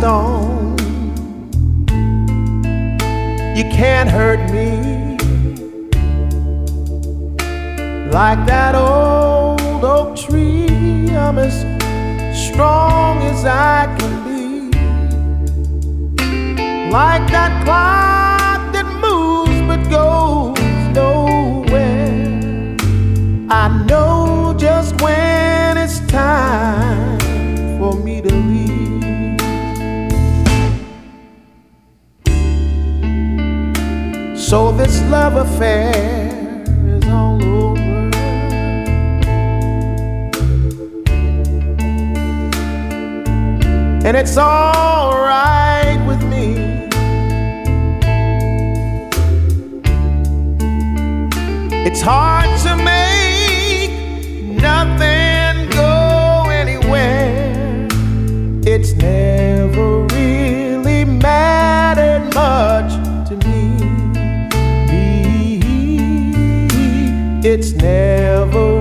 stone. You can't hurt me like that old oak tree. I'm as strong as I can be, like that clock that moves but goes nowhere. I know just when it's time for me to leave. So this love affair is all over, and it's all right with me. It's hard to make nothing go anywhere. It's never really mattered much to me. It's never